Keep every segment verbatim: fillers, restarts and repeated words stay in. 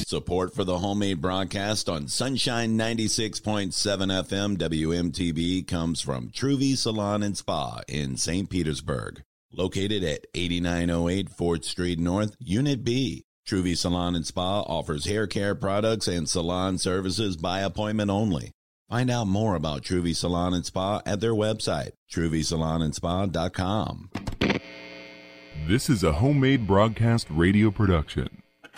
Support for the homemade broadcast on Sunshine ninety-six point seven F M W M T V comes from Truvy Salon and Spa in Saint Petersburg. Located at eighty-nine oh eight fourth Street North, Unit B. Truvy Salon and Spa offers hair care products and salon services by appointment only. Find out more about Truvy Salon and Spa at their website, truvy salon and spa dot com. This is a homemade broadcast radio production.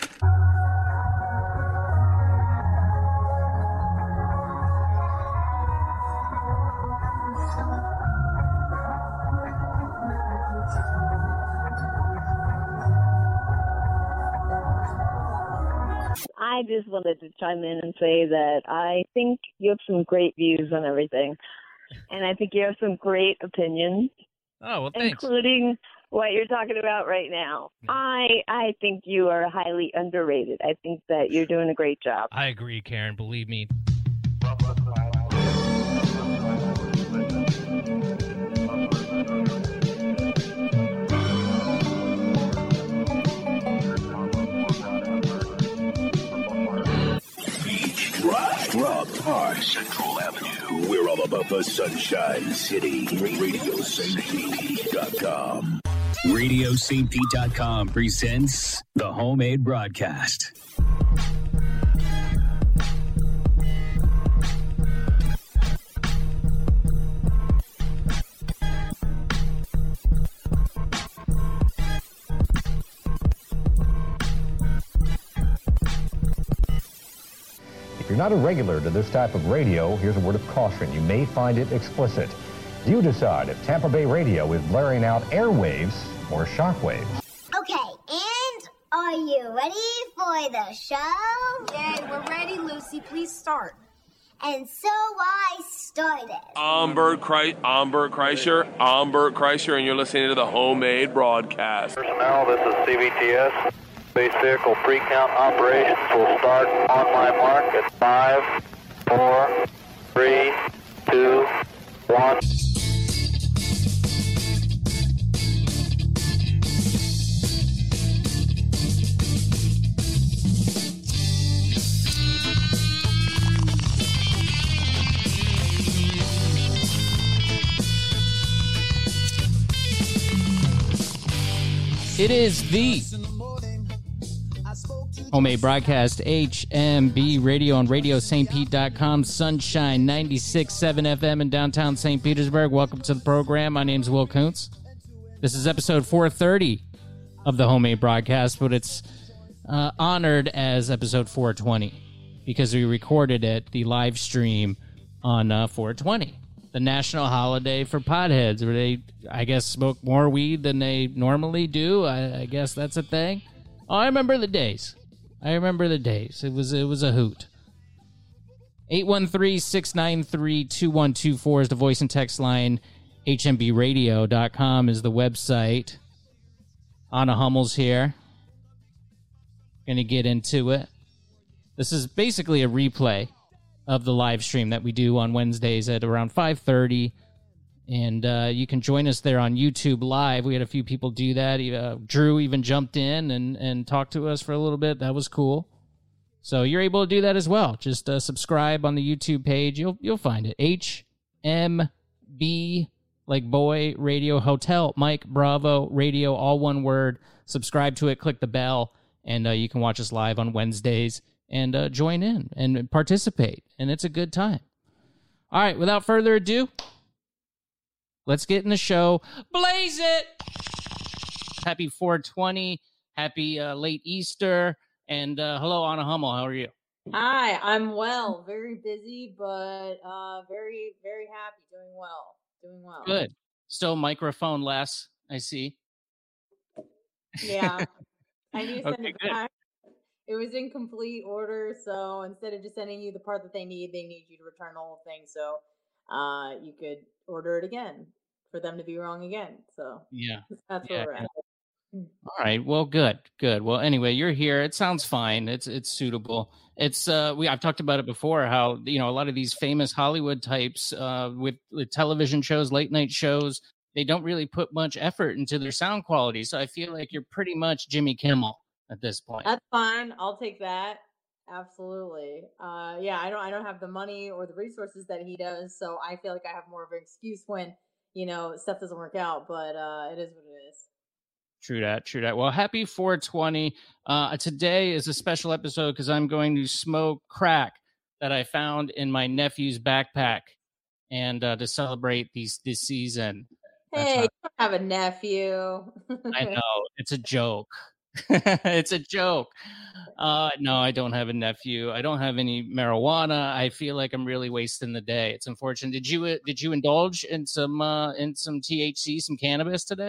I just wanted to chime in and say that I think you have some great views on everything. And I think you have some great opinions. Oh, well, thanks. Including what you're talking about right now. I I think you are highly underrated. I think that you're doing a great job. I agree, Karen. Believe me. Rob Park, Central Avenue. We're all about the Sunshine City. radio saint pete dot com. radio saint pete dot com presents the homemade broadcast. If you're not a regular to this type of radio, here's a word of caution. You may find it explicit. You decide if Tampa Bay radio is blaring out airwaves or shockwaves. Okay, and are you ready for the show? Yay, we're ready, Lucy. Please start. And so I started. I'm Bert, Kreis- I'm Bert Kreischer. I'm Bert Kreischer, and you're listening to the homemade broadcast. Personnel, this is C B T S. Space vehicle pre-count operations will start on my mark at five, four, three, two, one. It is the homemade broadcast, H M B Radio on radio saint pete dot com, Sunshine ninety-six point seven F M in downtown Saint Petersburg. Welcome to the program. My name's Will Kuntz. This is episode four thirty of the homemade broadcast, but it's uh, honored as episode four twenty because we recorded it, the live stream, on uh, four twenty, the national holiday for potheads, where they, I guess, smoke more weed than they normally do. I, I guess that's a thing. Oh, I remember the days. I remember the days. It was it was a hoot. eight one three, six nine three, two one two four is the voice and text line. H M B radio dot com is the website. Anna Hummel's here. Gonna get into it. This is basically a replay of the live stream that we do on Wednesdays at around five thirty. And uh, you can join us there on YouTube Live. We had a few people do that. Uh, Drew even jumped in and, and talked to us for a little bit. That was cool. So you're able to do that as well. Just uh, subscribe on the YouTube page. You'll you'll find it. H M B, like boy, radio, hotel, Mike, Bravo, radio, all one word. Subscribe to it. Click the bell. And uh, you can watch us live on Wednesdays and uh, join in and participate. And it's a good time. All right, without further ado, let's get in the show. Blaze it! Happy four twenty. Happy uh, late Easter. And uh, hello, Anna Hummel. How are you? Hi, I'm well. Very busy, but uh, very, very happy. Doing well. Doing well. Good. Still microphone less, I see. Yeah. I need to send Okay, it good. back. It was in complete order, so instead of just sending you the part that they need, they need you to return the whole thing. So uh, you could order it again for them to be wrong again. So Yeah. that's Yeah, where we're at. All right. Well, good. Good. Well, anyway, you're here. It sounds fine. It's it's suitable. It's uh we I've talked about it before how, you know, a lot of these famous Hollywood types uh with, with television shows, late night shows, they don't really put much effort into their sound quality. So I feel like you're pretty much Jimmy Kimmel at this point. That's fine. I'll take that. Absolutely. Uh, yeah, I don't I don't have the money or the resources that he does, so I feel like I have more of an excuse when, you know, stuff doesn't work out, but uh, it is what it is. True that, true that. Well, happy four twenty. Uh, today is a special episode because I'm going to smoke crack that I found in my nephew's backpack and uh, to celebrate these this season. Hey, you don't have a nephew. I know. It's a joke. It's a joke. Uh, no, I don't have a nephew. I don't have any marijuana. I feel like I'm really wasting the day. It's unfortunate. Did you uh, did you indulge in some uh, in some T H C, some cannabis today?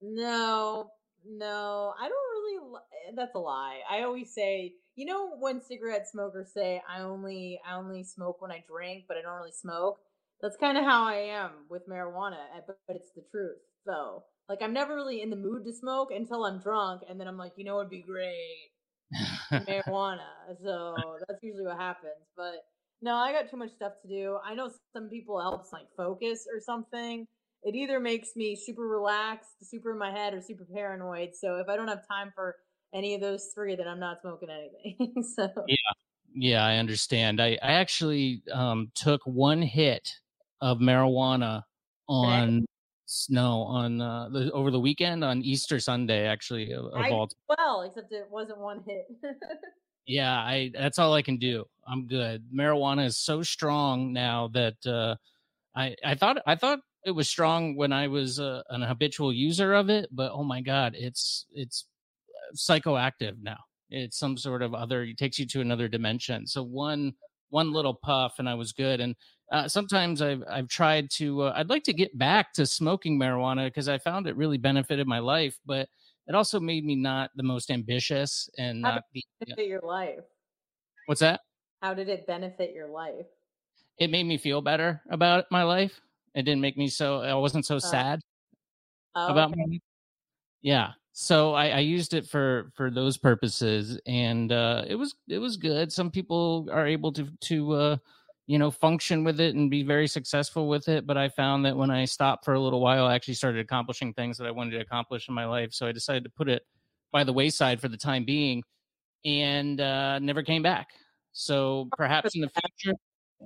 No, no, I don't really. li- That's a lie. I always say, you know, when cigarette smokers say, "I only, I only smoke when I drink, but I don't really smoke." That's kind of how I am with marijuana, eh, but, but it's the truth. So, like, I'm never really in the mood to smoke until I'm drunk, and then I'm like, you know, it'd be great, marijuana. So that's usually what happens. But no, I got too much stuff to do. I know some people it helps like focus or something. It either makes me super relaxed, super in my head, or super paranoid. So if I don't have time for any of those three, then I'm not smoking anything. So Yeah, yeah, I understand. I, I actually um, took one hit of marijuana on snow on uh, the, over the weekend on Easter Sunday, actually, of, of I all. did well, except it wasn't one hit. Yeah, I that's all I can do. I'm good. Marijuana is so strong now that uh, I I thought I thought it was strong when I was uh, an habitual user of it, but oh my god, it's it's psychoactive now. It's some sort of other. It takes you to another dimension. So one one little puff, and I was good. And uh, sometimes I've I've tried to. Uh, I'd like to get back to smoking marijuana because I found it really benefited my life, but it also made me not the most ambitious and How not did the. it benefit your life? What's that? How did it benefit your life? It made me feel better about my life. It didn't make me so. I wasn't so Uh, sad oh, about okay. my life. Yeah. So I, I used it for, for those purposes, and uh, it was it was good. Some people are able to to uh, you know function with it and be very successful with it. But I found that when I stopped for a little while, I actually started accomplishing things that I wanted to accomplish in my life. So I decided to put it by the wayside for the time being, and uh, never came back. So perhaps in the future.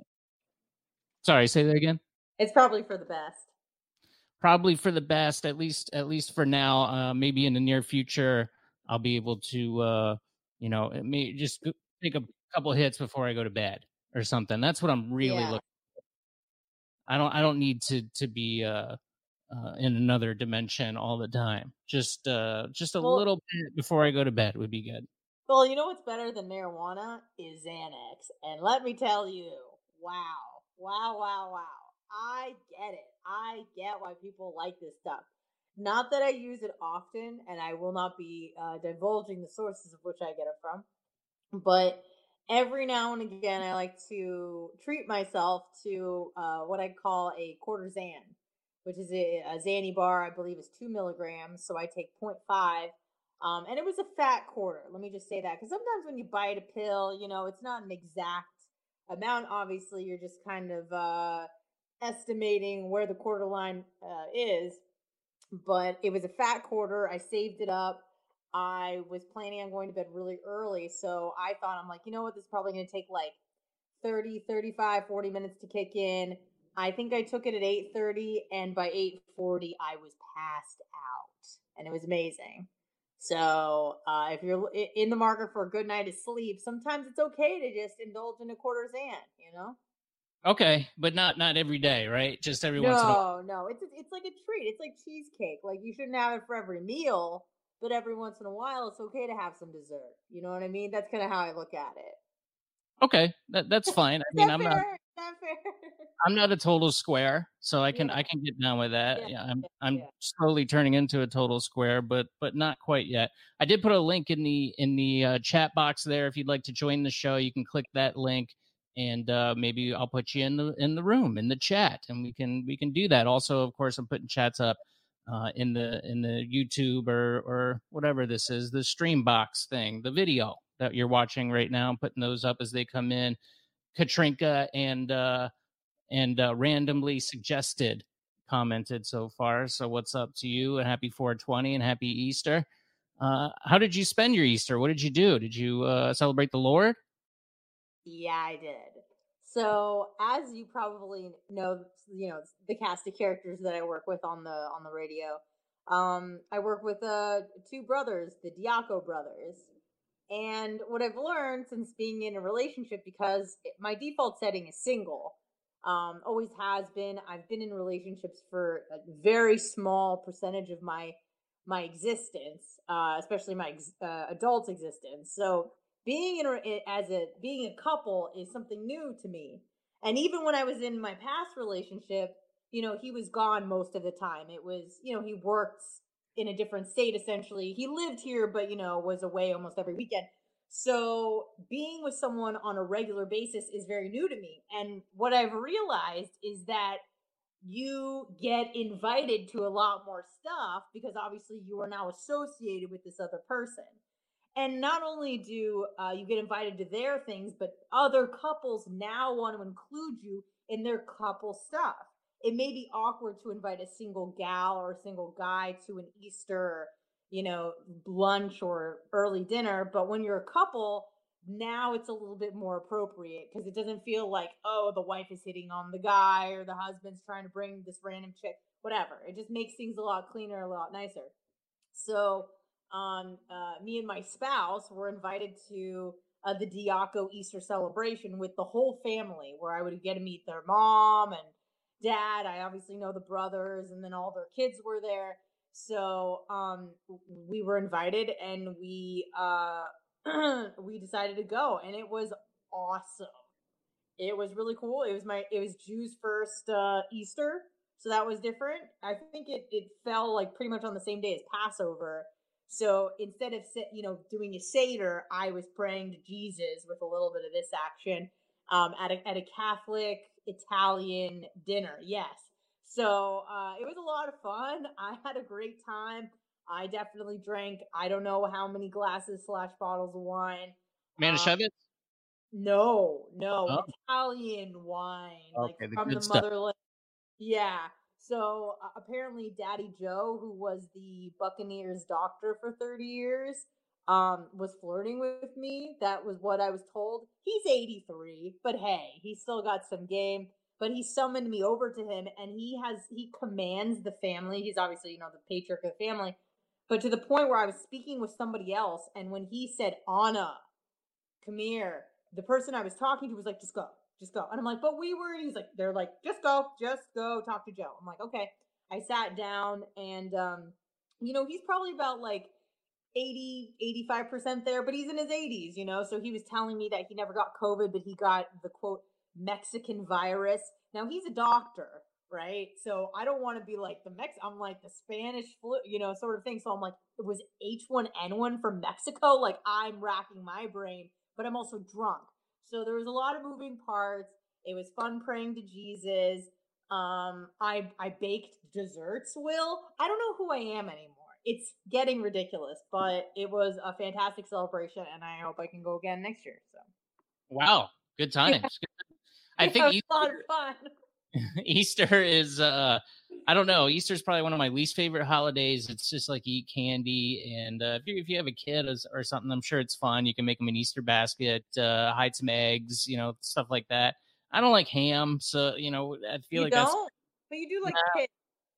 Sorry, say that again. It's probably for the best. Probably for the best, at least at least for now. Uh, maybe in the near future, I'll be able to, uh, you know, it may just go- take a couple hits before I go to bed or something. That's what I'm really Yeah. looking. I don't I don't need to to be uh, uh, in another dimension all the time. Just uh, just a Well, little bit before I go to bed would be good. well, you know what's better than marijuana is Xanax. And let me tell you, wow, wow, wow, wow. I get it. I get why people like this stuff. Not that I use it often, and I will not be uh, divulging the sources of which I get it from, but every now and again, I like to treat myself to uh, what I call a quarter Xan, which is a, a Xanny bar, I believe is two milligrams. So I take zero point five. Um, and it was a fat quarter. Let me just say that. Because sometimes when you bite a pill, you know, it's not an exact amount. Obviously, you're just kind of uh, estimating where the quarter line uh, is. But it was a fat quarter. I saved it up. I was planning on going to bed really early. So I thought, I'm like, you know what? This is probably going to take like thirty, thirty-five, forty minutes to kick in. I think I took it at eight thirty. And by eight forty, I was passed out. And it was amazing. So uh, if you're i- in the market for a good night of sleep, sometimes it's okay to just indulge in a quarter Xan, you know? Okay, but not not every day, right? Just every once in a while. No, no, it's it's like a treat. It's like cheesecake. Like you shouldn't have it for every meal, but every once in a while, it's okay to have some dessert. You know what I mean? That's kind of how I look at it. Okay, that that's fine. I Is mean, that I'm not. fair? Is that fair? I'm not a total square, so I can Yeah, I can get down with that. yeah, Yeah, I'm yeah, I'm yeah. slowly turning into a total square, but but not quite yet. I did put a link in the in the uh, chat box there. If you'd like to join the show, you can click that link, and uh, maybe I'll put you in the in the room in the chat, and we can we can do that. Also, of course, I'm putting chats up uh, in the in the YouTube or or whatever this is, the stream box thing, the video that you're watching right now. I'm putting those up as they come in. Katrinka and uh, and uh, randomly suggested commented so far. So what's up to you? And happy four twenty and happy Easter. Uh, how did you spend your Easter? What did you do? Did you uh, celebrate the Lord? Yeah, I did. So, as you probably know, you know the cast of characters that I work with on the on the radio. Um, I work with uh two brothers, the Diaco brothers, and what I've learned since being in a relationship, because my default setting is single, um, always has been. I've been in relationships for a very small percentage of my my existence, uh, especially my ex- uh, adult existence. So being in a, as a being a couple is something new to me. And even when I was in my past relationship, you know, he was gone most of the time. It was, you know, he worked in a different state essentially. He lived here, but you know, was away almost every weekend. So being with someone on a regular basis is very new to me. And what I've realized is that you get invited to a lot more stuff because obviously you are now associated with this other person. And not only do uh, you get invited to their things, but other couples now want to include you in their couple stuff. It may be awkward to invite a single gal or a single guy to an Easter, you know, lunch or early dinner, but when you're a couple, now it's a little bit more appropriate because it doesn't feel like, oh, the wife is hitting on the guy or the husband's trying to bring this random chick, whatever. It just makes things a lot cleaner, a lot nicer. So um, uh, me and my spouse were invited to uh, the Diaco Easter celebration with the whole family, where I would get to meet their mom and dad. I obviously know the brothers, and then all their kids were there. So um, we were invited, and we uh, we decided to go, and it was awesome. It was really cool. It was my it was Jew's first uh, Easter, so that was different. I think it it fell like pretty much on the same day as Passover. So instead of you know doing a Seder, I was praying to Jesus with a little bit of this action um, at a at a Catholic Italian dinner. Yes. So uh, it was a lot of fun. I had a great time. I definitely drank, I don't know how many glasses slash bottles of wine. Manischewitz? Um, no, no. Oh. Italian wine. Okay, like the from good the stuff. motherland. Yeah. So uh, apparently Daddy Joe, who was the Buccaneers doctor for thirty years, um, was flirting with me. That was what I was told. He's eighty-three, but hey, he's still got some game. But he summoned me over to him, and he has he commands the family. He's obviously, you know, the patriarch of the family. But to the point where I was speaking with somebody else, and when he said, Anna, come here, the person I was talking to was like, just go, just go. And I'm like, but we were, and he's like, they're like, just go, just go talk to Joe. I'm like, okay. I sat down, and, um, you know, he's probably about like eighty, eighty-five percent there, but he's in his eighties, you know? So he was telling me that he never got COVID, but he got the quote, Mexican virus. Now he's a doctor, right? So I don't want to be like the Mex. I'm like the Spanish flu, you know, sort of thing. So I'm like, it was H one N one from Mexico. Like I'm racking my brain, but I'm also drunk. So there was a lot of moving parts. It was fun praying to Jesus. Um, I I baked desserts. Will I don't know who I am anymore. It's getting ridiculous, but it was a fantastic celebration, and I hope I can go again next year. So wow, good times. I think it was a lot of fun. Easter is, uh, I don't know. Easter is probably one of my least favorite holidays. It's just like eat candy. And uh, if, you, if you have a kid or something, I'm sure it's fun. You can make them an Easter basket, uh, hide some eggs, you know, stuff like that. I don't like ham. So, you know, I feel you like don't? that's. But you do like nah. pig.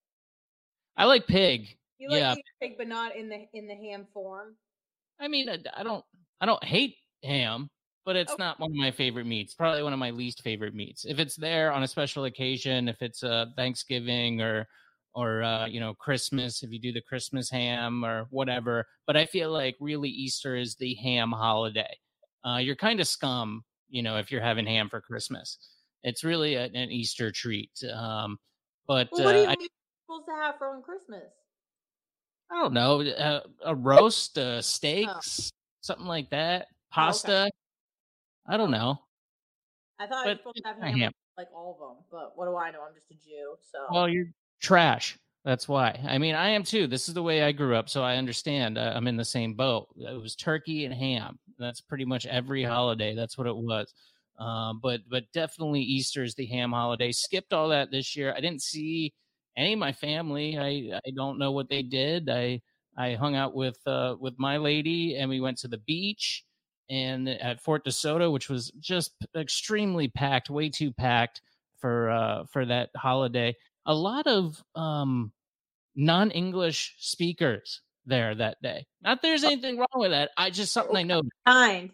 I like pig. You like yeah. pig, but not in the in the ham form. I mean, I, I don't, I don't hate ham. But it's okay. not one of my favorite meats. Probably one of my least favorite meats. If it's there on a special occasion, if it's uh, Thanksgiving or, or uh, you know, Christmas, if you do the Christmas ham or whatever. But I feel like really Easter is the ham holiday. Uh, you're kind of scum, you know, if you're having ham for Christmas. It's really a, an Easter treat. Um, but well, what are you uh, supposed to have for on Christmas? I don't know, uh, a roast, uh, steaks, oh. something like that, pasta. Oh, okay. I don't know. I thought but, I was supposed to have ham, ham like all of them, but what do I know? I'm just a Jew, so. Well, you're trash. That's why. I mean, I am too. This is the way I grew up, so I understand. Uh, I'm in the same boat. It was turkey and ham. That's pretty much every holiday. That's what it was. Uh, but but definitely Easter is the ham holiday. Skipped all that this year. I didn't see any of my family. I, I don't know what they did. I I hung out with uh, with my lady, and we went to the beach. and at Fort DeSoto, which was just extremely packed, way too packed for uh, for that holiday. A lot of um, non-English speakers there that day. Not that there's anything wrong with that. I just something I know. Kind.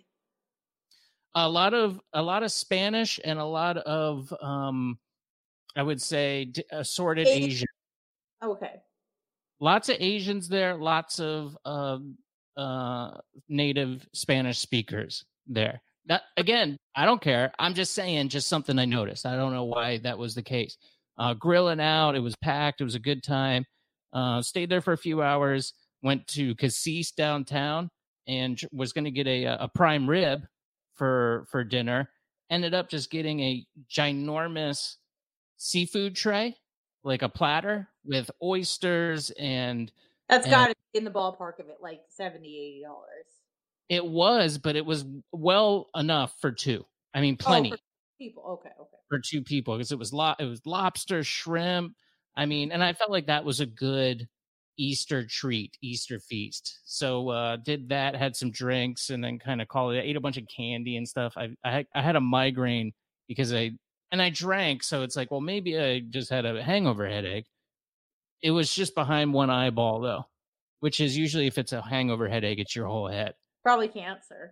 A lot of a lot of Spanish and a lot of um, I would say assorted Asian. Asian. Okay. Lots of Asians there. Lots of uh, uh, native Spanish speakers there. That again, I don't care. I'm just saying, just something I noticed. I don't know why that was the case. Uh, grilling out, it was packed. It was a good time. Uh, stayed there for a few hours. Went to Cassis downtown and was going to get a a prime rib for for dinner. Ended up just getting a ginormous seafood tray, like a platter with oysters and. That's and got to be in the ballpark of it, like seventy dollars, eighty dollars. It was, but it was well enough for two. I mean, plenty. Oh, for people. Okay, okay. For two people, because it was lo- it was lobster, shrimp. I mean, and I felt like that was a good Easter treat, Easter feast. So uh, did that, had some drinks, and then kind of called it. I ate a bunch of candy and stuff. I I had, I had a migraine because I and I drank, so it's like, well, maybe I just had a hangover headache. It was just behind one eyeball though, which is usually if it's a hangover headache, it's your whole head. Probably cancer.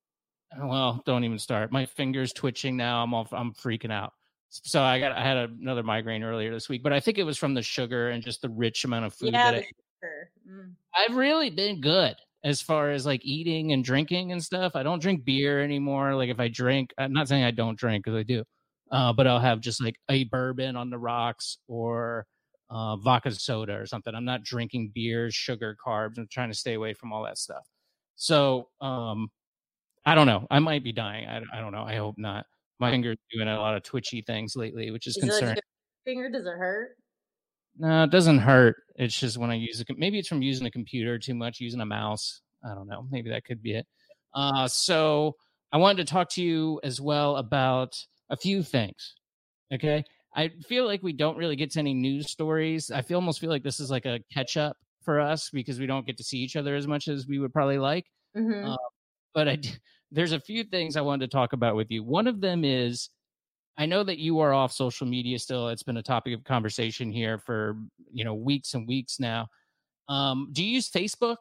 Well, don't even start. My finger's twitching now. I'm all, I'm freaking out. So I got I had another migraine earlier this week, but I think it was from the sugar and just the rich amount of food Yeah, that the I sugar. Mm. I've really been good as far as like eating and drinking and stuff. I don't drink beer anymore. Like if I drink, I'm not saying I don't drink because I do, uh, but I'll have just like a bourbon on the rocks or uh, vodka soda or something. I'm not drinking beer, sugar, carbs. I'm trying to stay away from all that stuff. So um, I don't know. I might be dying. I, I don't know. I hope not. My finger's doing a lot of twitchy things lately, which is, Is concerning. it like your finger? Does it hurt? No, it doesn't hurt. It's just when I use it. Maybe it's from using a computer too much, using a mouse. I don't know. Maybe that could be it. Uh, so I wanted to talk to you as well about a few things. Okay. I feel like we don't really get to any news stories. I feel almost feel like this is like a catch up for us because we don't get to see each other as much as we would probably like. Mm-hmm. Uh, but I, there's a few things I wanted to talk about with you. One of them is, I know that you are off social media still. It's been a topic of conversation here for, you know, weeks and weeks now. Um, do you use Facebook?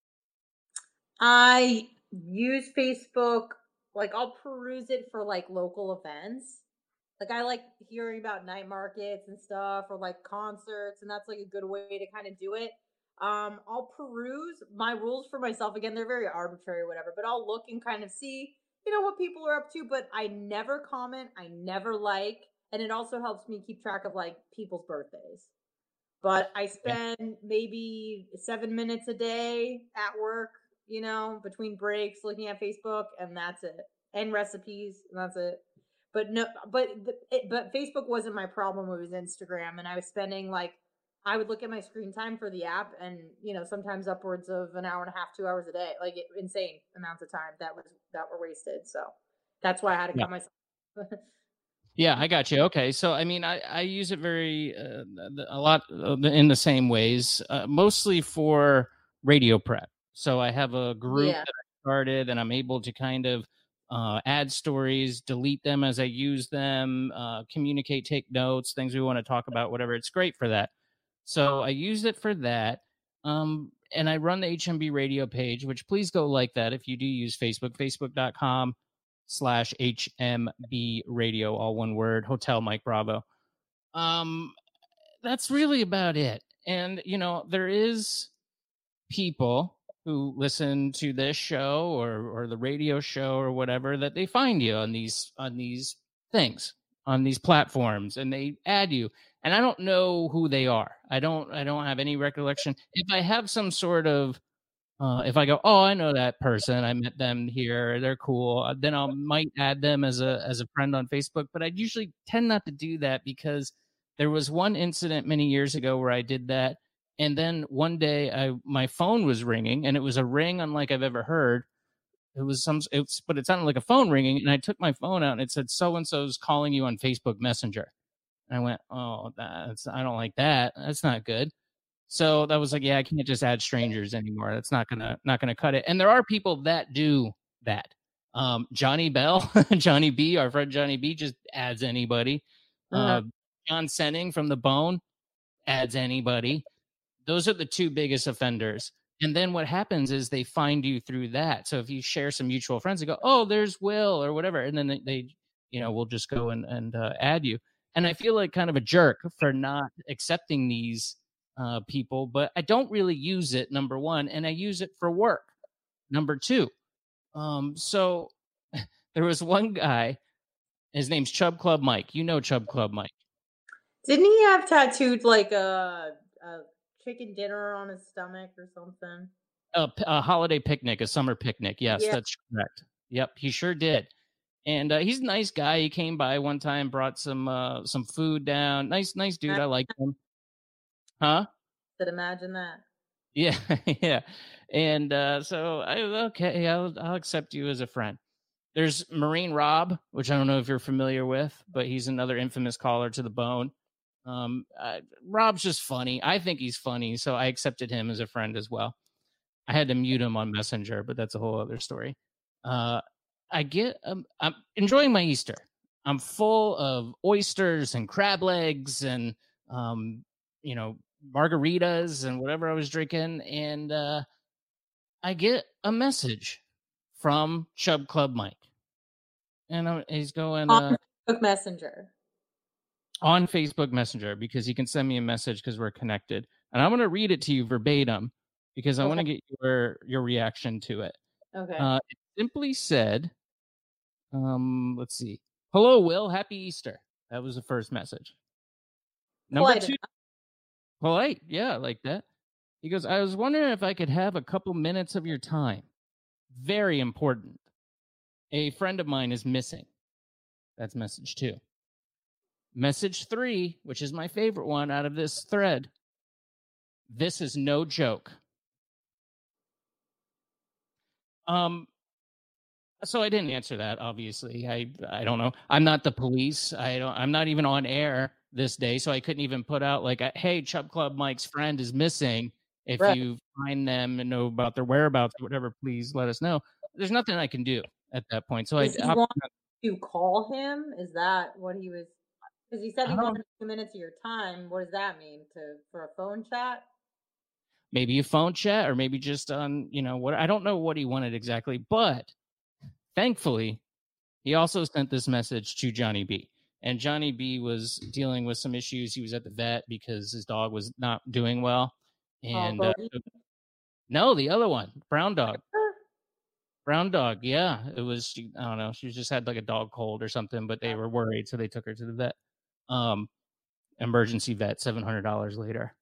I use Facebook. Like I'll peruse it for like local events. Like I like hearing about night markets and stuff or like concerts. And that's like a good way to kind of do it. Um, I'll peruse my rules for myself. Again, they're very arbitrary or whatever, but I'll look and kind of see, you know, what people are up to, but I never comment. I never like, and it also helps me keep track of like people's birthdays. But I spend maybe seven minutes a day at work, you know, between breaks, looking at Facebook, and that's it. And recipes, and that's it. But no, but it, but Facebook wasn't my problem. It was Instagram, and I was spending like, I would look at my screen time for the app, and you know, sometimes upwards of an hour and a half, two hours a day, like it, insane amounts of time that was that were wasted. So that's why I had to Yeah. cut myself. Yeah, I got you. Okay. So, I mean, I, I use it very, uh, a lot in the same ways, uh, mostly for radio prep. So I have a group Yeah. that I started and I'm able to kind of uh, add stories, delete them as I use them, uh, communicate, take notes, things we want to talk about, whatever. It's great for that. So I use it for that. Um, and I run the H M B radio page, which please go like that if you do use Facebook, facebook.com slash HMB radio, all one word, Hotel Mike Bravo. Um, that's really about it. And, you know, there is people who listen to this show or, or the radio show or whatever, that they find you on these, on these things, on these platforms, and they add you. And I don't know who they are. I don't, I don't have any recollection. If I have some sort of, uh, if I go, oh, I know that person, I met them here, they're cool, then I might add them as a, as a friend on Facebook. But I usually tend not to do that because there was one incident many years ago where I did that. And then one day I, my phone was ringing, and it was a ring unlike I've ever heard. It was some, it's, but it sounded like a phone ringing. And I took my phone out and it said, so-and-so's calling you on Facebook Messenger. And I went, oh, that's, I don't like that. That's not good. So that was like, yeah, I can't just add strangers anymore. That's not gonna, not gonna cut it. And there are people that do that. Um, Johnny Bell, Johnny B, our friend Johnny B just adds anybody. Uh-huh. Uh, John Senning from The Bone adds anybody. Those are the two biggest offenders. And then what happens is they find you through that. So if you share some mutual friends, they go, oh, there's Will or whatever. And then they, they you know, will just go and, and uh, add you. And I feel like kind of a jerk for not accepting these uh, people, but I don't really use it, number one, and I use it for work, number two. Um, so there was one guy, his name's Chub Club Mike. You know Chub Club Mike. Didn't he have tattooed like a, a chicken dinner on his stomach or something? A, a holiday picnic, a summer picnic. Yes, Yeah. that's correct. Yep, he sure did. And uh, he's a nice guy. He came by one time, brought some uh, some food down. Nice, nice dude. I like him. Huh? Could imagine that. Yeah, yeah. And uh, so I okay, I'll I'll accept you as a friend. There's Marine Rob, which I don't know if you're familiar with, but he's another infamous caller to the bone. Um, uh, Rob's just funny. I think he's funny, so I accepted him as a friend as well. I had to mute him on Messenger, but that's a whole other story. Uh, I get, um, I'm enjoying my Easter. I'm full of oysters and crab legs and, um, you know, margaritas and whatever I was drinking. And uh, I get a message from Chub Club Mike. And I'm, he's going On uh, Facebook Messenger. on Facebook Messenger because he can send me a message because we're connected. And I'm going to read it to you verbatim because I Okay. want to get your, your reaction to it. Okay. Uh, it simply said, um, let's see. Hello, Will. Happy Easter. That was the first message. Number Polite two. enough. Polite. Yeah, like that. He goes, I was wondering if I could have a couple minutes of your time. Very important. A friend of mine is missing. That's message two. Message three, which is my favorite one out of this thread. This is no joke. Um, so I didn't answer that, obviously. I I don't know. I'm not the police. I don't I'm not even on air this day, so I couldn't even put out like, a, hey, Chub Club Mike's friend is missing. If Right. you find them and know about their whereabouts or whatever, please let us know. There's nothing I can do at that point. So Does I he I, want to call him? Is that what he was? Because he said he I don't- wanted two minutes of your time. What does that mean? To for a phone chat? maybe a phone chat or maybe just on, you know, what I don't know what he wanted exactly, but thankfully he also sent this message to Johnny B. And Johnny B was dealing with some issues. He was at the vet because his dog was not doing well. And oh, uh, Bodie? no, the other one, brown dog. Brown dog, yeah. It was, she, I don't know, she just had like a dog cold or something, but they were worried, so they took her to the vet. Um, emergency vet, seven hundred dollars later.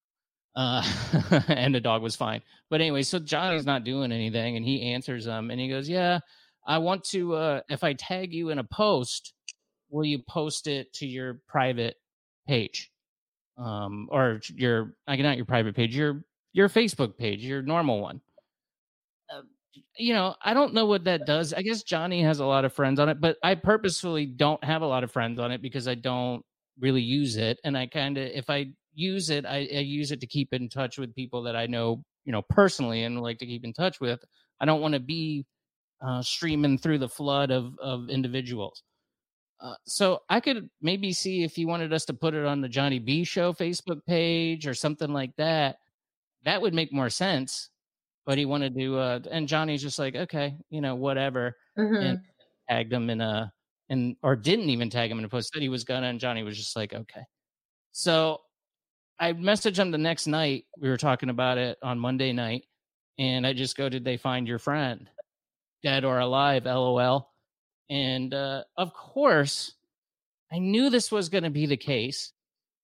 Uh, and the dog was fine. But anyway, so Johnny's not doing anything, and he answers them, and he goes, yeah, I want to, uh, if I tag you in a post, will you post it to your private page? Um, or your, I not your private page, your your Facebook page, your normal one. Uh, you know, I don't know what that does. I guess Johnny has a lot of friends on it, but I purposefully don't have a lot of friends on it because I don't really use it. And I kind of, if I use it, I, I use it to keep in touch with people that I know, you know, personally and like to keep in touch with. I don't want to be uh, streaming through the flood of, of individuals. Uh, so I could maybe see if he wanted us to put it on the Johnny B Show Facebook page or something like that. That would make more sense. But he wanted to, uh, and Johnny's just like, okay, you know, whatever, Mhm. and tagged him in a, and or didn't even tag him in a post. Said he was gonna, and Johnny was just like, okay. So I messaged him the next night. We were talking about it on Monday night, and I just go, "Did they find your friend, dead or alive?" L O L. And uh, of course, I knew this was going to be the case.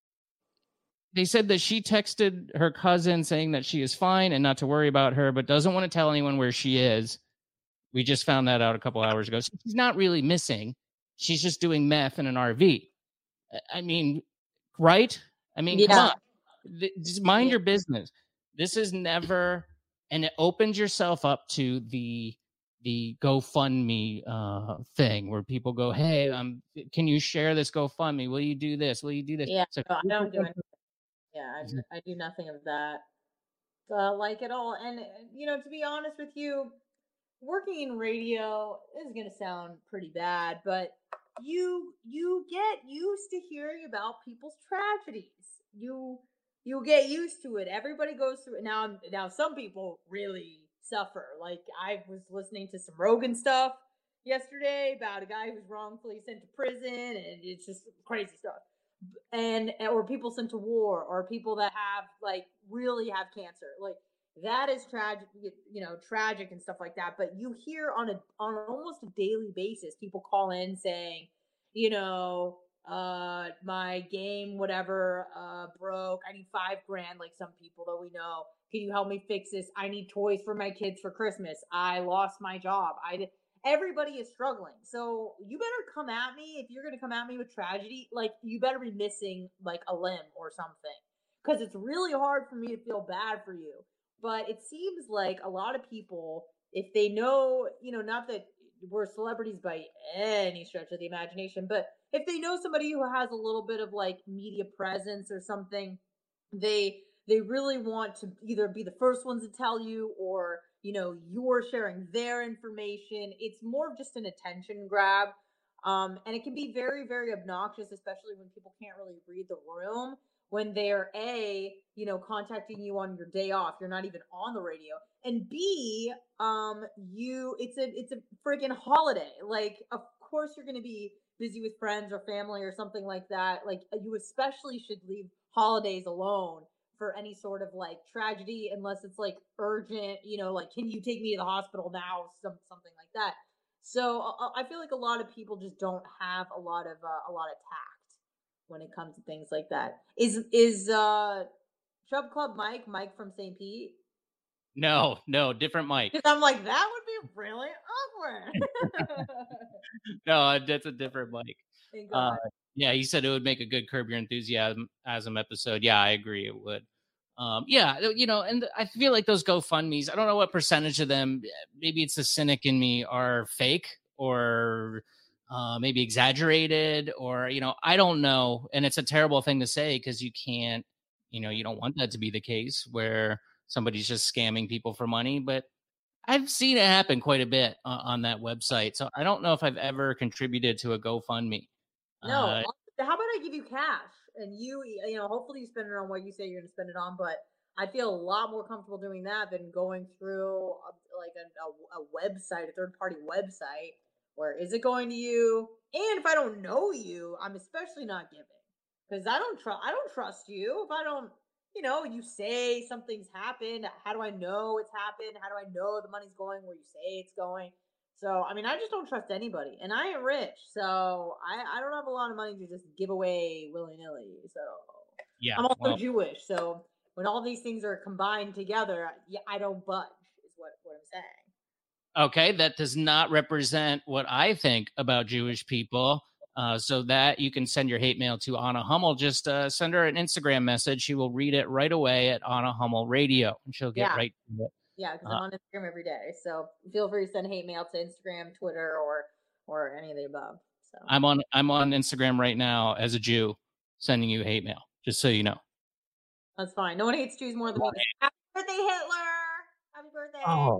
They said that she texted her cousin saying that she is fine and not to worry about her, but doesn't want to tell anyone where she is. We just found that out a couple hours ago. So she's not really missing. She's just doing meth in an R V. I mean, right? I mean, Yeah. come on. Th- Just mind your business. This is never, and it opens yourself up to the the GoFundMe uh, thing where people go, "Hey, um, can you share this GoFundMe? Will you do this? Will you do this?" Yeah, So no, I don't do anything. Yeah, I, I do nothing of that uh, like at all. And, uh, you know, to be honest with you, working in radio, this is going to sound pretty bad, but you you get used to hearing about people's tragedies. You you get used to it. Everybody goes through it. Now now some people really suffer. Like I was listening to some Rogan stuff yesterday about a guy who's wrongfully sent to prison, and it's just crazy stuff. And or people sent to war, or people that have like really have cancer. Like that is tragic, you know, tragic and stuff like that. But you hear on a on almost a daily basis people call in saying, you know, uh, my game whatever uh broke. I need five grand. Like some people that we know. Can you help me fix this? I need toys for my kids for Christmas. I lost my job. I did. Everybody is struggling. So you better come at me. If you're going to come at me with tragedy, like you better be missing like a limb or something. Because it's really hard for me to feel bad for you. But it seems like a lot of people, if they know, you know, not that we're celebrities by any stretch of the imagination, but if they know somebody who has a little bit of like media presence or something, they they really want to either be the first ones to tell you, or you know, you're sharing their information. It's more of just an attention grab. Um, and it can be very, very obnoxious, especially when people can't really read the room, when they're A, you know, contacting you on your day off. You're not even on the radio. And B, um, you, it's a, it's a freaking holiday. Like, of course you're going to be busy with friends or family or something like that. Like, you especially should leave holidays alone for any sort of like tragedy, unless it's like urgent, you know, like, can you take me to the hospital now? Some, something like that. So uh, I feel like a lot of people just don't have a lot of, uh, a lot of tact when it comes to things like that. Is, is, uh, Chub Club Mike, Mike from Saint Pete? No, no, different Mike. Because I'm like, that would be really awkward. No, that's a different Mike. Uh, yeah, he said it would make a good Curb Your Enthusiasm episode. Yeah, I agree, it would. Um, yeah, you know, and I feel like those GoFundMe's, I don't know what percentage of them, maybe it's the cynic in me, are fake or uh, maybe exaggerated, or, you know, I don't know. And it's a terrible thing to say because you can't, you know, you don't want that to be the case where somebody's just scamming people for money. But I've seen it happen quite a bit uh, on that website. So I don't know if I've ever contributed to a GoFundMe. No, Uh, how about I give you cash and you, you know, hopefully you spend it on what you say you're going to spend it on. But I feel a lot more comfortable doing that than going through a, like a, a, a website, a third party website. Where is it going to you? And if I don't know you, I'm especially not giving, because I don't trust. I don't trust you if I don't. You know, you say something's happened. How do I know it's happened? How do I know the money's going where you say it's going? So, I mean, I just don't trust anybody. And I ain't rich. So, I, I don't have a lot of money to just give away willy-nilly. So, yeah, I'm also well, Jewish. So, when all these things are combined together, yeah, I don't budge, is what, what I'm saying. Okay, that does not represent what I think about Jewish people. Uh, so that you can send your hate mail to Anna Hummel. Just uh, send her an Instagram message. She will read it right away at Anna Hummel Radio, and she'll get Yeah. right to it. Yeah, because Uh, I'm on Instagram every day. So feel free to send hate mail to Instagram, Twitter, or or any of the above. So I'm on I'm on Instagram right now as a Jew, sending you hate mail. Just so you know. that's fine. No one hates Jews more than me. Happy birthday, Hitler! Happy birthday! Oh,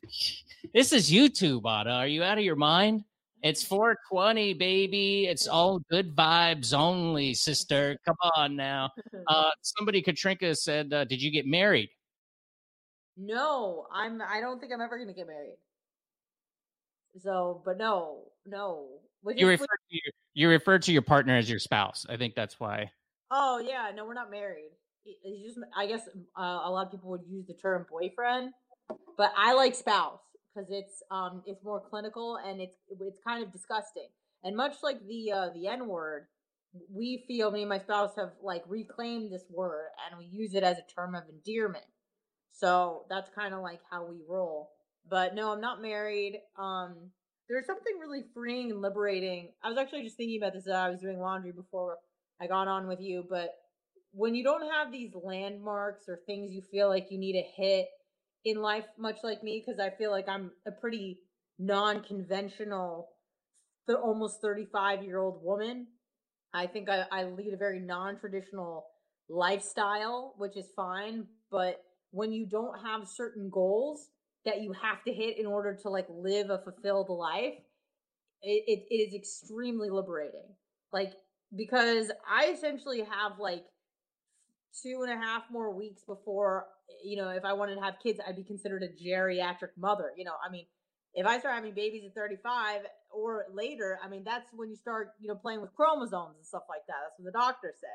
this is YouTube, Ada. Are you out of your mind? It's four twenty, baby. It's all good vibes only, sister. Come on now. Uh, somebody, Katrinka, said, uh, did you get married? No, I'm. I don't think I'm ever gonna get married. So, but no, no. Which You is- refer to your, you refer to your partner as your spouse. I think that's why. Oh yeah, no, we're not married. It- It's just, I guess, uh, a lot of people would use the term boyfriend, but I like spouse because it's um it's more clinical and it's it's kind of disgusting. And much like the uh, the N word, we feel, me and my spouse have like reclaimed this word and we use it as a term of endearment. So that's kind of like how we roll. But no, I'm not married. Um, there's something really freeing and liberating. I was actually just thinking about this as I was doing laundry before I got on with you. But when you don't have these landmarks or things you feel like you need to hit in life, much like me, because I feel like I'm a pretty non-conventional, th- almost thirty-five year old woman. I think I, I lead a very non-traditional lifestyle, which is fine. But when you don't have certain goals, that you have to hit in order to like live a fulfilled life, it, it, it is extremely liberating. Like, because I essentially have like two and a half more weeks before, you know, if I wanted to have kids, I'd be considered a geriatric mother. You know, I mean, if I start having babies at thirty-five or later, I mean, that's when you start, you know, playing with chromosomes and stuff like that. That's what the doctors say.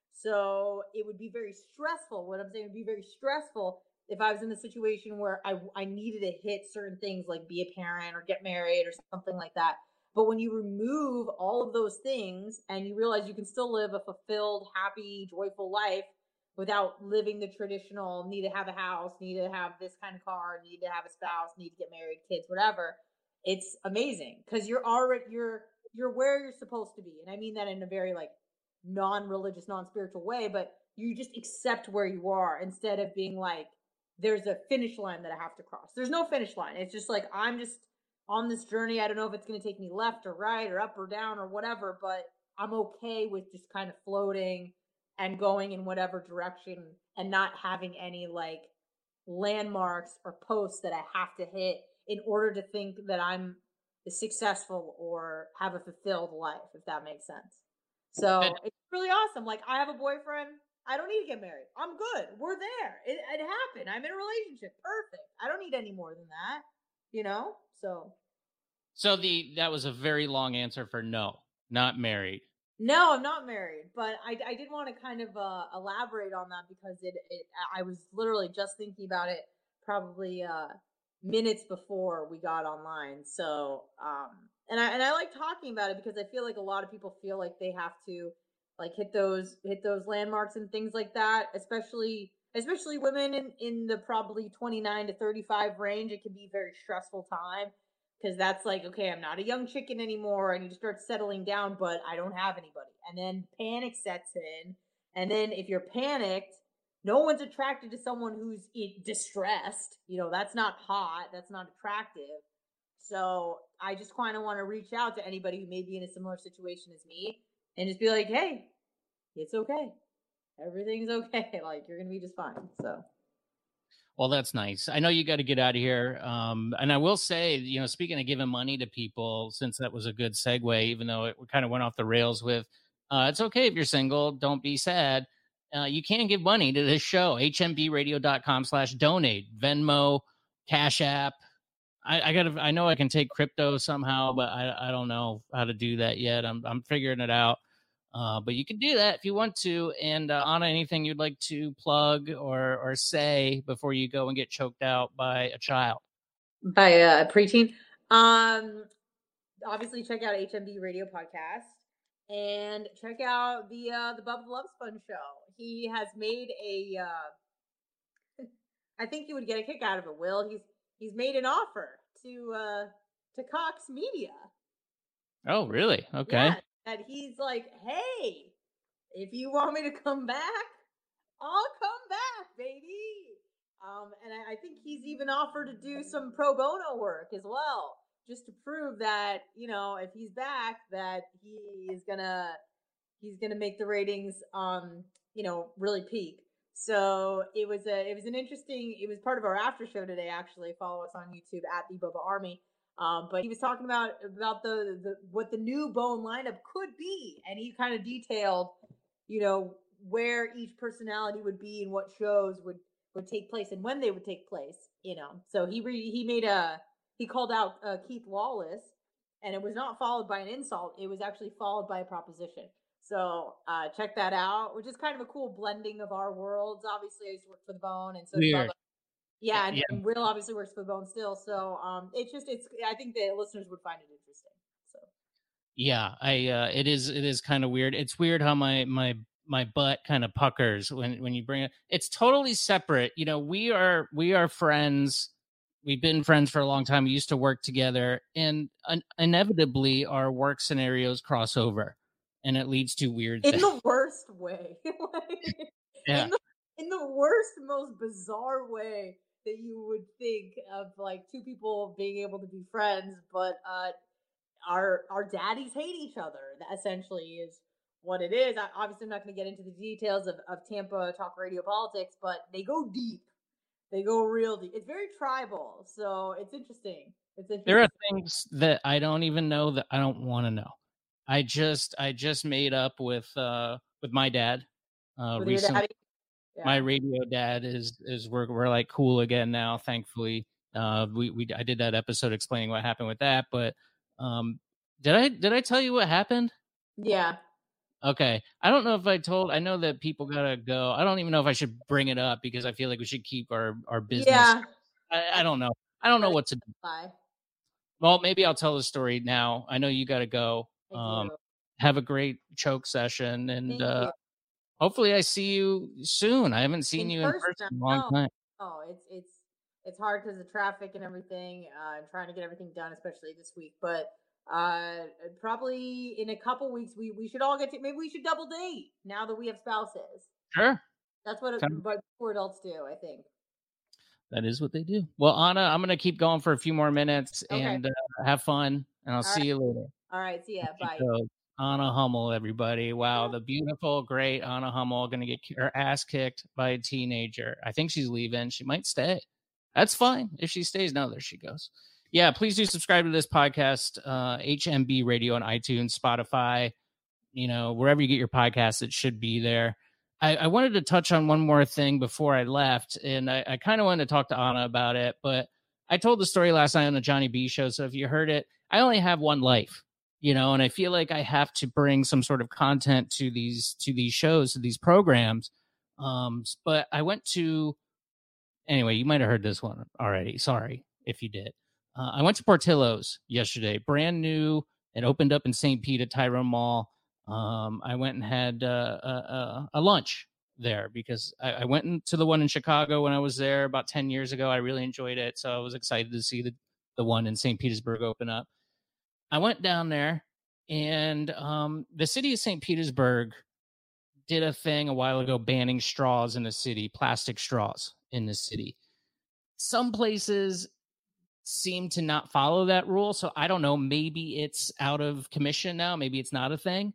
So it would be very stressful. What I'm saying would be very stressful if I was in a situation where I, I needed to hit certain things like be a parent or get married or something like that. But when you remove all of those things and you realize you can still live a fulfilled, happy, joyful life without living the traditional need to have a house, need to have this kind of car, need to have a spouse, need to get married, kids, whatever. It's amazing because you're already you're you're where you're supposed to be. And I mean that in a very like non-religious, non-spiritual way, but you just accept where you are instead of being like, there's a finish line that I have to cross. There's no finish line. It's just like, I'm just on this journey. I don't know if it's going to take me left or right or up or down or whatever, but I'm okay with just kind of floating and going in whatever direction and not having any like landmarks or posts that I have to hit in order to think that I'm successful or have a fulfilled life, if that makes sense. So it's really awesome. Like, I have a boyfriend. I don't need to get married. I'm good. We're there. It, it happened. I'm in a relationship. Perfect. I don't need any more than that, you know? So. So the that was a very long answer for no, not married. No, I'm not married, but I, I did want to kind of uh, elaborate on that because it, it I was literally just thinking about it probably uh, minutes before we got online. So, um, and I and I like talking about it because I feel like a lot of people feel like they have to like hit those hit those landmarks and things like that, especially especially women in, in the probably twenty-nine to thirty-five range. It can be a very stressful time. Because that's like, okay, I'm not a young chicken anymore. I need to start settling down, but I don't have anybody. And then panic sets in. And then if you're panicked, no one's attracted to someone who's distressed. You know, that's not hot. That's not attractive. So I just kind of want to reach out to anybody who may be in a similar situation as me and just be like, hey, it's okay. Everything's okay. Like, you're going to be just fine. So. Well, that's nice. I know you got to get out of here. Um, and I will say, you know, speaking of giving money to people, since that was a good segue, even though it kind of went off the rails with, uh, it's okay if you're single, don't be sad. Uh, you can give money to this show, h m b radio dot com slash donate, Venmo, Cash App. I, I got to, I know I can take crypto somehow, but I, I don't know how to do that yet. I'm, I'm figuring it out. Uh, but you can do that if you want to. And uh, Anna, anything you'd like to plug or or say before you go and get choked out by a child? By a preteen? Um, obviously, check out H M B Radio Podcast and check out the uh, the Bubba Love Sponge Show. He has made a. Uh, I think you would get a kick out of it, Will. He's he's made an offer to uh, to Cox Media. Oh, really? Okay. Yeah. That he's like, hey, if you want me to come back, I'll come back, baby. Um, and I, I think he's even offered to do some pro bono work as well, just to prove that, you know, if he's back, that he is gonna he's gonna make the ratings, um, you know, really peak. So it was a it was an interesting. It was part of our after show today. Actually, follow us on YouTube at the Bubba Army. Um, but he was talking about about the, the what the new Bone lineup could be, and he kind of detailed, you know, where each personality would be and what shows would, would take place and when they would take place. You know, so he re, he made a he called out uh, Keith Lawless, and it was not followed by an insult. It was actually followed by a proposition. So uh, check that out, which is kind of a cool blending of our worlds. Obviously, I used to work for the Bone, and so Weird. Yeah, and, Yeah. and Will obviously works for the Bone still, so um, it's just it's. I think the listeners would find it interesting. So Yeah, I uh, it is it is kind of weird. It's weird how my my my butt kind of puckers when when you bring it. It's totally separate. You know, we are we are friends. We've been friends for a long time. We used to work together, and un- inevitably our work scenarios cross over, and it leads to weird in things. the worst way, like, Yeah. in the in the worst, most bizarre way that you would think of, like two people being able to be friends, but uh, our our daddies hate each other. That essentially is what it is. I, obviously, I'm not going to get into the details of, of Tampa talk radio politics, but they go deep. They go real deep. It's very tribal, so it's interesting. It's interesting. There are things that I don't even know that I don't want to know. I just I just made up with uh with my dad. Uh With your recently. daddy? Yeah. My radio dad is is we're we're like cool again now, thankfully. Uh we, we I did that episode explaining what happened with that, but um did I did I tell you what happened? Yeah. Okay. I don't know if I told I know that people gotta go. I don't even know if I should bring it up because I feel like we should keep our, our business. Yeah. I, I don't know. I don't know what to do. Bye. Well, maybe I'll tell the story now. I know you gotta go. I Um do. have a great choke session and Thank uh you. hopefully I see you soon. I haven't seen In you in person, person in a long no. time. Oh, it's it's it's hard because of traffic and everything. Uh, and trying to get everything done, especially this week. But uh, probably in a couple weeks, we we should all get to. Maybe we should double date now that we have spouses. Sure. That's what Sounds- but poor adults do, I think. That is what they do. Well, Anna, I'm going to keep going for a few more minutes Okay. and uh, have fun, and I'll see right. you later. All right, see ya. Bye. So, Anna Hummel, everybody. Wow, the beautiful, great Anna Hummel going to get her ass kicked by a teenager. I think she's leaving. She might stay. That's fine. If she stays, no, there she goes. Yeah, please do subscribe to this podcast, uh, H M B Radio on iTunes, Spotify, you know, wherever you get your podcasts, it should be there. I, I wanted to touch on one more thing before I left, and I, I kind of wanted to talk to Anna about it, but I told the story last night on the Johnny B show, so if you heard it, I only have one life, you know, and I feel like I have to bring some sort of content to these to these shows, to these programs. Um, but I went to, anyway, you might have heard this one already. Sorry if you did. Uh, I went to Portillo's yesterday, brand new. It opened up in Saint Pete at Tyrone Mall. Um, I went and had uh, a, a, a lunch there because I, I went into the one in Chicago when I was there about ten years ago. I really enjoyed it, so I was excited to see the, the one in Saint Petersburg open up. I went down there, and um, the city of Saint Petersburg did a thing a while ago banning straws in the city, plastic straws in the city. Some places seem to not follow that rule, so I don't know. Maybe it's out of commission now. Maybe it's not a thing.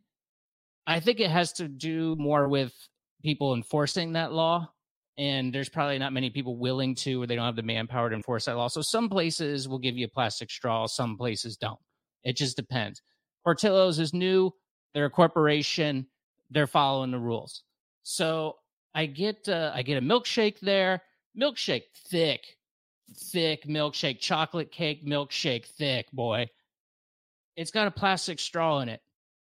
I think it has to do more with people enforcing that law, and there's probably not many people willing to, or they don't have the manpower to enforce that law. So some places will give you a plastic straw, some places don't. It just depends. Portillo's is new. They're a corporation. They're following the rules. So I get uh, I get a milkshake there. Milkshake, thick, thick milkshake, chocolate cake milkshake, thick, boy. It's got a plastic straw in it.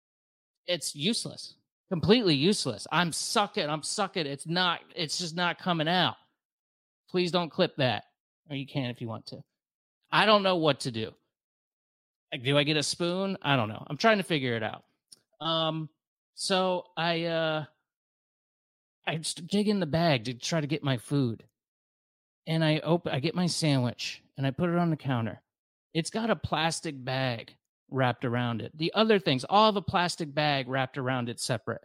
It's useless, completely useless. I'm sucking. I'm sucking. It's not, it's just not coming out. Please don't clip that. Or you can if you want to. I don't know what to do. Like, do I get a spoon? I don't know. I'm trying to figure it out. Um, so I, uh, I just dig in the bag to try to get my food. And I open, I get my sandwich and I put it on the counter. It's got a plastic bag wrapped around it. The other things, all the plastic bag wrapped around it separate.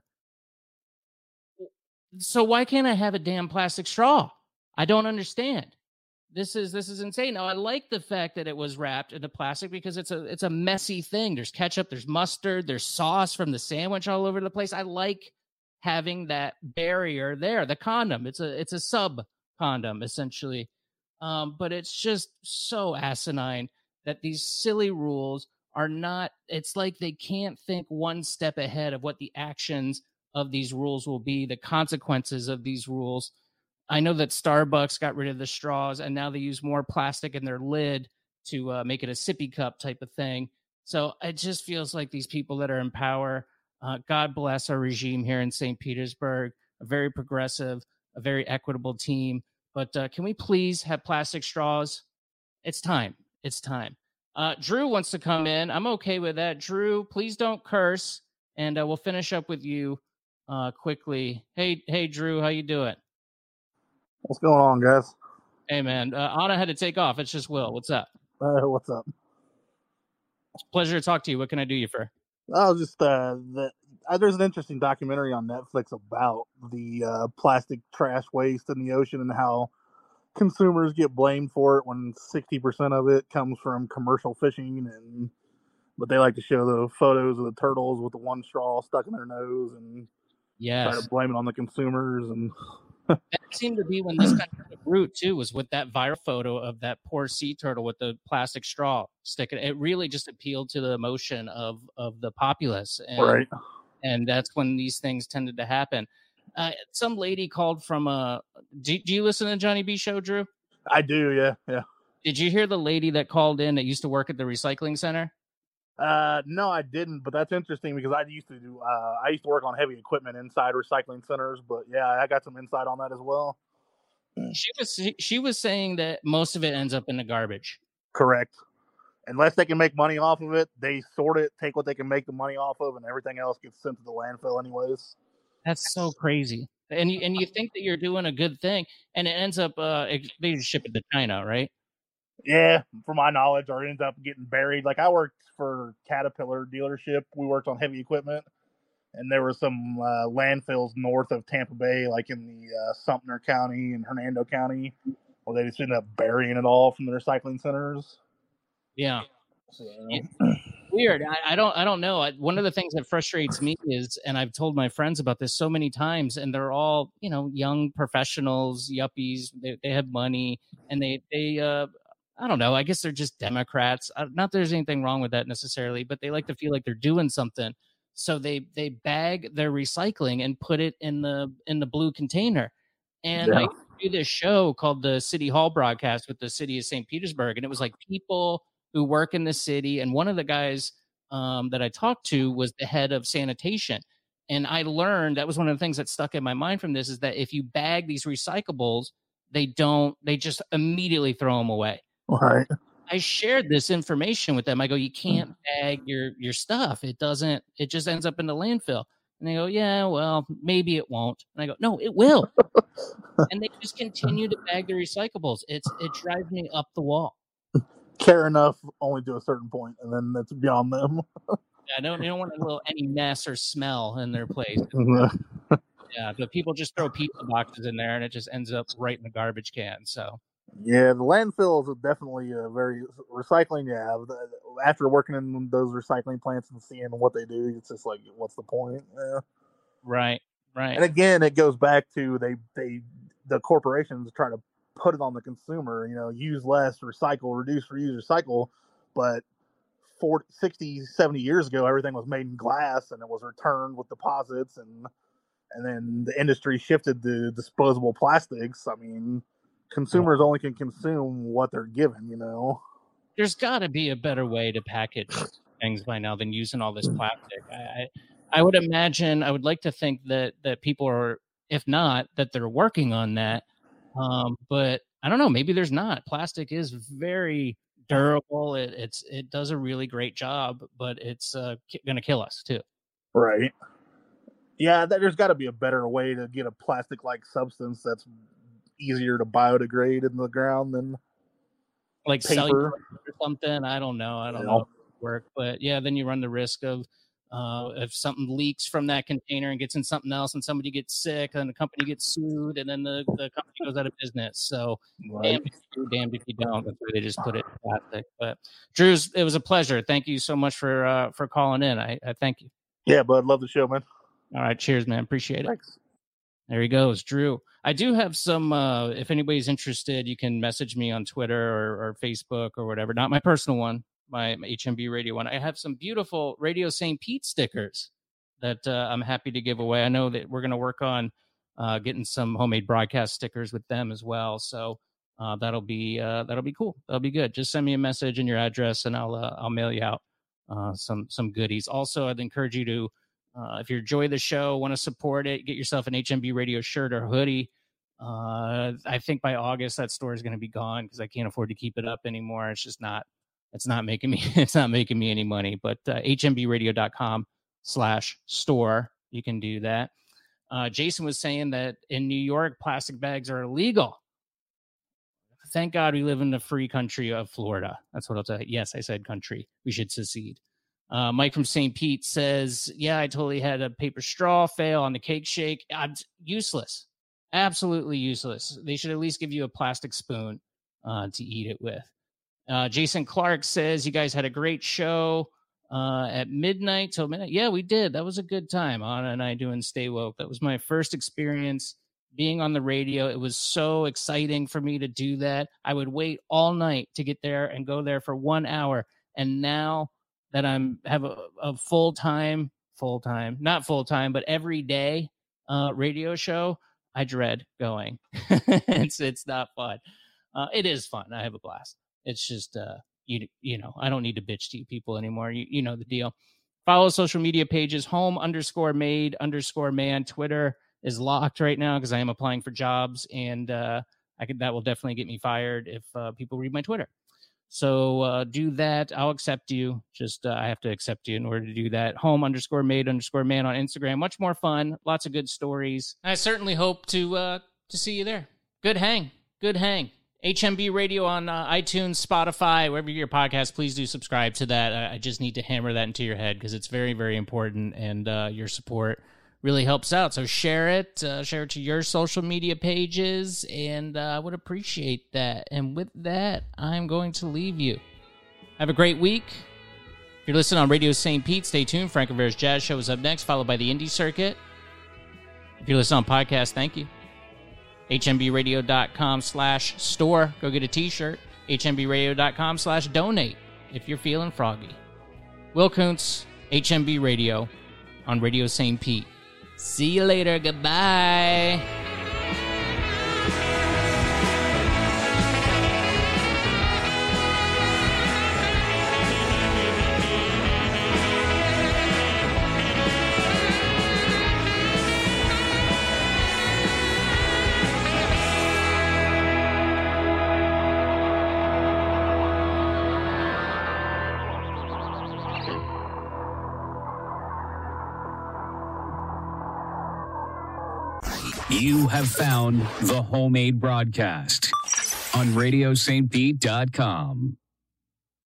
So why can't I have a damn plastic straw? I don't understand. This is this is insane. Now I like the fact that it was wrapped into plastic because it's a it's a messy thing. There's ketchup, there's mustard, there's sauce from the sandwich all over the place. I like having that barrier there. The condom, it's a it's a sub condom essentially. Um, but it's just so asinine that these silly rules are not, it's like they can't think one step ahead of what the actions of these rules will be, the consequences of these rules. I know that Starbucks got rid of the straws and now they use more plastic in their lid to uh, make it a sippy cup type of thing. So it just feels like these people that are in power, uh, God bless our regime here in Saint Petersburg, a very progressive, a very equitable team. But uh, can we please have plastic straws? It's time. It's time. Uh, Drew wants to come in. I'm okay with that. Drew, please don't curse, and uh, we'll finish up with you uh, quickly. Hey, hey, Drew, how you doing? What's going on, guys? Hey, man. Uh, Anna had to take off. It's just Will. What's up? Uh, what's up? Pleasure to talk to you. What can I do you for? Oh, just uh, the, uh, there's an interesting documentary on Netflix about the uh, plastic trash waste in the ocean and how consumers get blamed for it when sixty percent of it comes from commercial fishing, and but they like to show the photos of the turtles with the one straw stuck in their nose and yes. try to blame it on the consumers. And That seemed to be when this kind of root too, was with that viral photo of that poor sea turtle with the plastic straw sticking. It really just appealed to the emotion of of the populace, and, Right. and that's when these things tended to happen. Uh, some lady called from a. Do, do you listen to Johnny B Show, Drew? I do, yeah, yeah. Did you hear the lady that called in that used to work at the recycling center? Uh, no, I didn't, but that's interesting because I used to do. Uh, I used to work on heavy equipment inside recycling centers, but yeah, I got some insight on that as well. She was she was saying that most of it ends up in the garbage. Correct. Unless they can make money off of it, they sort it, take what they can make the money off of, and everything else gets sent to the landfill anyways. That's so crazy. And you and you think that you're doing a good thing, and it ends up uh they just ship it to China, right? Yeah, from my knowledge, or it ends up getting buried. Like I worked for Caterpillar dealership. We worked on heavy equipment, and there were some uh, landfills north of Tampa Bay, like in the uh, Sumter County and Hernando County, where they just ended up burying it all from the recycling centers. Yeah. So, It's weird. I, I don't. I don't know. I, one of the things that frustrates me is, and I've told my friends about this so many times, and they're all, you know, young professionals, yuppies. They they have money, and they they. Uh, I don't know. I guess they're just Democrats. Uh, Not that there's anything wrong with that necessarily, but they like to feel like they're doing something. So they they bag their recycling and put it in the in the blue container. And Yeah. I do this show called the City Hall Broadcast with the city of Saint Petersburg, and it was like people who work in the city. And one of the guys um, that I talked to was the head of sanitation. And I learned, that was one of the things that stuck in my mind from this, is that if you bag these recyclables, they don't, they just immediately throw them away. right. I shared this information with them. I go, you can't bag your, your stuff. It doesn't, it just ends up in the landfill. And they go, yeah, well, maybe it won't. And I go, no, it will. And they just continue to bag the recyclables. It's, it drives me up the wall. Care enough only to a certain point, and then that's beyond them. Yeah, I don't, they don't want a little any mess or smell in their place. Yeah, but people just throw pizza boxes in there, and it just ends up right in the garbage can. So Yeah, the landfills are definitely a very recycling. Yeah, the- after working in those recycling plants and seeing what they do, it's just like, what's the point? Yeah. right, right. And again, it goes back to they they the corporations try to put it on the consumer. You know, use less, recycle, reduce, reuse, recycle. But forty, sixty, seventy years ago, everything was made in glass and it was returned with deposits, and and then the industry shifted to disposable plastics. I mean, consumers only can consume what they're given. You know. There's got to be a better way to package things by now than using all this plastic. I, I, I would imagine, I would like to think that that people are, if not, that they're working on that. Um, but I don't know. Maybe there's not. Plastic is very durable. It, it's it does a really great job, but it's uh, ki- going to kill us too. Right. Yeah, th- there's got to be a better way to get a plastic-like substance that's easier to biodegrade in the ground than Like paper. celluloid or something. I don't know. I don't Yeah. know if it would work, but yeah, then you run the risk of uh, if something leaks from that container and gets in something else, and somebody gets sick, and the company gets sued, and then the, the company goes out of business. So Right. damned if you do, damned if you don't. That's why they just put it in plastic. But Drew's, it was a pleasure. Thank you so much for uh, for calling in. I, I thank you. Yeah, bud, love the show, man. All right, cheers, man. Appreciate it. Thanks. There he goes, Drew. I do have some, uh, if anybody's interested, you can message me on Twitter or, or Facebook or whatever. Not my personal one, my, my H M B radio one. I have some beautiful Radio Saint Pete stickers that uh, I'm happy to give away. I know that we're going to work on uh, getting some homemade broadcast stickers with them as well. So uh, that'll be uh, that'll be cool. That'll be good. Just send me a message and your address, and I'll uh, I'll mail you out uh, some some goodies. Also, I'd encourage you to, Uh, if you enjoy the show, want to support it, get yourself an H M B radio shirt or hoodie. Uh, I think by August that store is going to be gone because I can't afford to keep it up anymore. It's just not, it's not making me, it's not making me any money. But uh, H M B radio dot com slash store, you can do that. Uh, Jason was saying that in New York, plastic bags are illegal. Thank God we live in the free country of Florida. That's what I'll tell you. Yes, I said country. We should secede. Uh, Mike from Saint Pete says, yeah, I totally had a paper straw fail on the cake shake. Uh, useless. Absolutely useless. They should at least give you a plastic spoon uh, to eat it with. Uh, Jason Clark says, you guys had a great show uh, at midnight till midnight. Yeah, we did. That was a good time. Anna and I doing Stay Woke. That was my first experience being on the radio. It was so exciting for me to do that. I would wait all night to get there and go there for one hour. And now that I'm have a, a full-time, full-time, not full-time, but every day uh, radio show, I dread going. it's it's not fun. Uh, it is fun. I have a blast. It's just, uh, you you know, I don't need to bitch to you people anymore. You, you know the deal. Follow social media pages, home underscore made underscore man. Twitter is locked right now because I am applying for jobs, and uh, I could that will definitely get me fired if uh, people read my Twitter. So uh, do that. I'll accept you. Just uh, I have to accept you in order to do that. Home underscore made underscore man on Instagram. Much more fun. Lots of good stories. I certainly hope to uh, to see you there. Good hang. Good hang. H M B Radio on uh, iTunes, Spotify, wherever you get your podcast. Please do subscribe to that. I, I just need to hammer that into your head because it's very, very important, and uh, your support really helps out. So share it. Uh, share it to your social media pages, and uh, I would appreciate that. And with that, I'm going to leave you. Have a great week. If you're listening on Radio Saint Pete, stay tuned. Frank Rivera's Jazz Show is up next, followed by the Indie Circuit. If you're listening on podcast, thank you. hmbradio.com slash store. Go get a t-shirt. hmbradio.com slash donate if you're feeling froggy. Will Kuntz, H M B Radio on Radio Saint Pete. See you later. Goodbye. You have found the Homemade Broadcast on radio saint pete dot com.